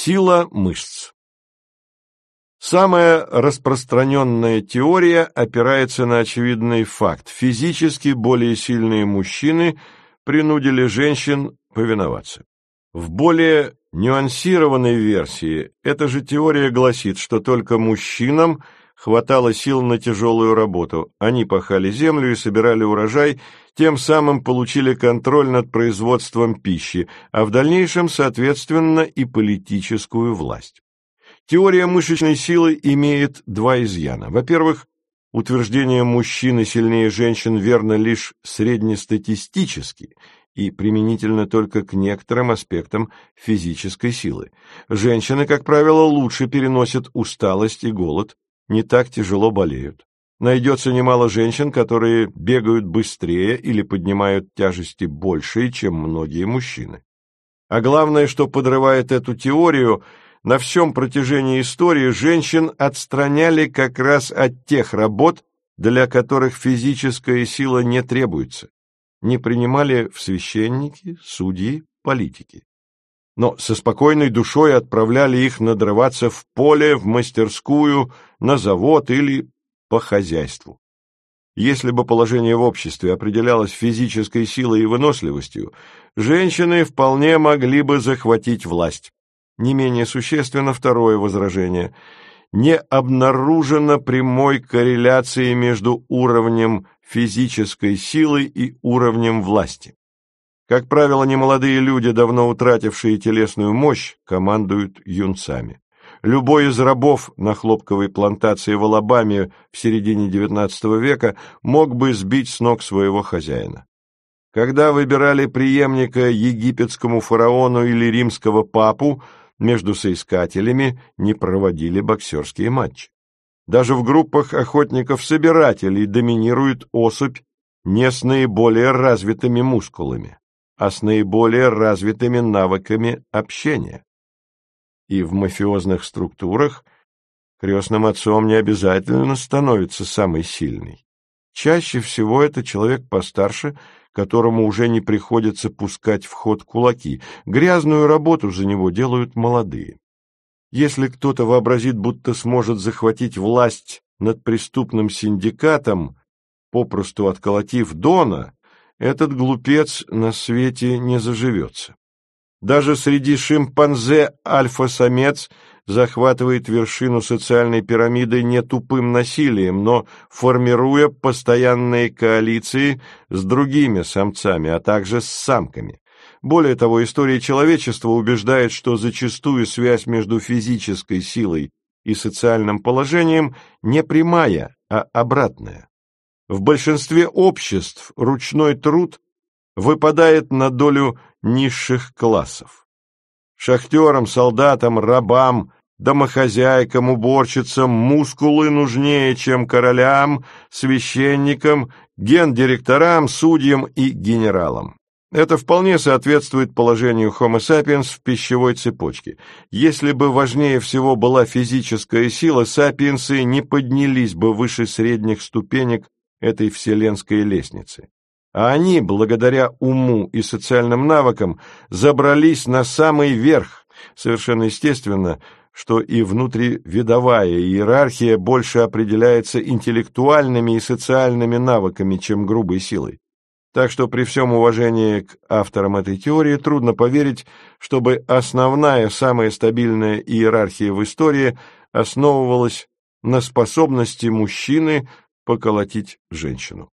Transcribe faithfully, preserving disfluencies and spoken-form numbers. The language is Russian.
Сила мышц. Самая распространенная теория опирается на очевидный факт. Физически более сильные мужчины принудили женщин повиноваться. В более нюансированной версии эта же теория гласит, что только мужчинам хватало сил на тяжелую работу. Они пахали землю и собирали урожай, тем самым получили контроль над производством пищи, а в дальнейшем, соответственно, и политическую власть. Теория мышечной силы имеет два изъяна. Во-первых, утверждение мужчины сильнее женщин верно лишь среднестатистически и применительно только к некоторым аспектам физической силы. Женщины, как правило, лучше переносят усталость и голод, не так тяжело болеют. Найдется немало женщин, которые бегают быстрее или поднимают тяжести большие, чем многие мужчины. А главное, что подрывает эту теорию, на всем протяжении истории женщин отстраняли как раз от тех работ, для которых физическая сила не требуется. Не принимали в священники, судьи, политики. Но со спокойной душой отправляли их надрываться в поле, в мастерскую, на завод или по хозяйству. Если бы положение в обществе определялось физической силой и выносливостью, женщины вполне могли бы захватить власть. Не менее существенно второе возражение. Не обнаружено прямой корреляции между уровнем физической силы и уровнем власти. Как правило, немолодые люди, давно утратившие телесную мощь, командуют юнцами. Любой из рабов на хлопковой плантации в Алабаме в середине девятнадцатого века мог бы сбить с ног своего хозяина. Когда выбирали преемника египетскому фараону или римского папу, между соискателями не проводили боксерские матчи. Даже в группах охотников-собирателей доминирует особь не с наиболее развитыми мускулами, а с наиболее развитыми навыками общения. И в мафиозных структурах крестным отцом не обязательно становится самый сильный. Чаще всего это человек постарше, которому уже не приходится пускать в ход кулаки. Грязную работу за него делают молодые. Если кто-то вообразит, будто сможет захватить власть над преступным синдикатом, попросту отколотив Дона, этот глупец на свете не заживется. Даже среди шимпанзе альфа-самец захватывает вершину социальной пирамиды не тупым насилием, но формируя постоянные коалиции с другими самцами, а также с самками. Более того, история человечества убеждает, что зачастую связь между физической силой и социальным положением не прямая, а обратная. В большинстве обществ ручной труд выпадает на долю низших классов. Шахтерам, солдатам, рабам, домохозяйкам, уборщицам мускулы нужнее, чем королям, священникам, гендиректорам, судьям и генералам. Это вполне соответствует положению Homo sapiens в пищевой цепочке. Если бы важнее всего была физическая сила, сапиенсы не поднялись бы выше средних ступенек этой вселенской лестницы. А они, благодаря уму и социальным навыкам, забрались на самый верх. Совершенно естественно, что и внутривидовая иерархия больше определяется интеллектуальными и социальными навыками, чем грубой силой. Так что при всем уважении к авторам этой теории трудно поверить, чтобы основная, самая стабильная иерархия в истории основывалась на способности мужчины поколотить женщину.